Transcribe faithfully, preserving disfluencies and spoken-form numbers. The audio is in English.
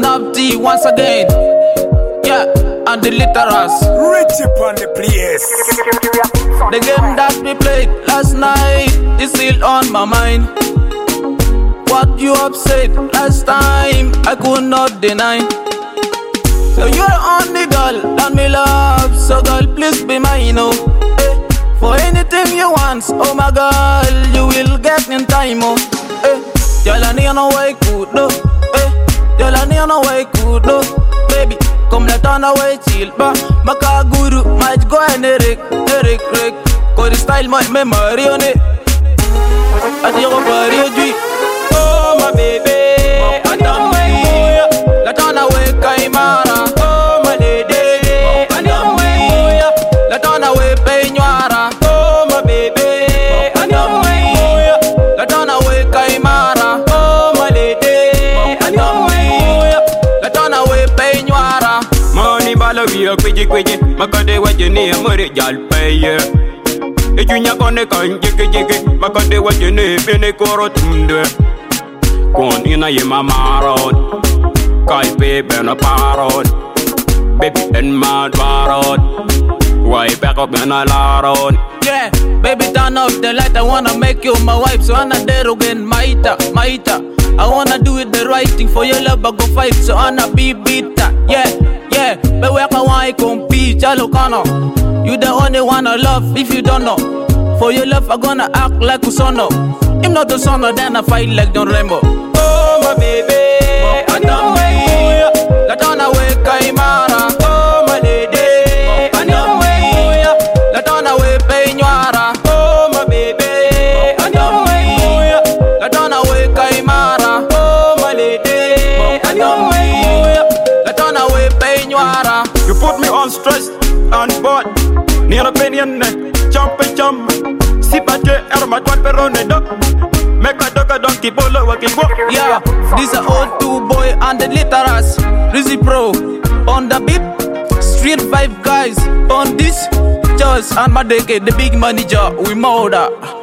Snap T once again. Yeah, and the litterers. Rich upon the place. The game that we played last night is still on my mind. What you have said last time, I could not deny. So you're the only girl that me love, so girl, please be mine, oh. Eh. For anything you want, oh my girl, you will get in time, oh. Eh. Girl, I need no way could do. Eh. Girl, I need no way could do. Baby, come let on away chill, ba. Maka guru, might go and Eric, Eric, Eric. Cause the style my memory on it. I think I'm very oh my baby, I don't wait. Let on away Kaimara. Oh my lady, I don't wait. Let on away Peñuara. Oh my baby, I don't wait. Let on away Kaimara. Oh my lady, I don't wait. Let on away Peñuara. Money bala we a quiji quiji. Makade what you need, money y'all pay ya. If you not gonna come, jiggy jiggy. Makade what you need, bene koro tumde. Kon ina ye mamarod. Kai baby and a parod. Baby and mad parod. Why back up and a larod. Yeah, baby turn off the light. I wanna make you my wife. So Anna derogen maita, maita. I wanna do it the right thing for your love. I go fight. So Anna be bitter. Yeah, yeah. But where can I compete? Chalokano. You the only one I love if you don't know. For your love I gonna act like Usono. If not Usono then I fight like Don Rambo. Oh my baby, I don't wait. Let on away Kaimara. Oh my lady, I don't wait. Let on away Peñuara. Oh my baby, I don't wait. Let on away Kaimara. Oh my lady, I don't wait. Let on away Peñuara. You put me on stress and bored. Near opinion, jump and jump. Sip at the air, my twat perone duck. Make a duck a donkey bolo walking walk. Yeah, this a old two boy and the litterers. Rizzy Pro on the beat. Street five guys on this. Just and my decade, the big manager, we murder.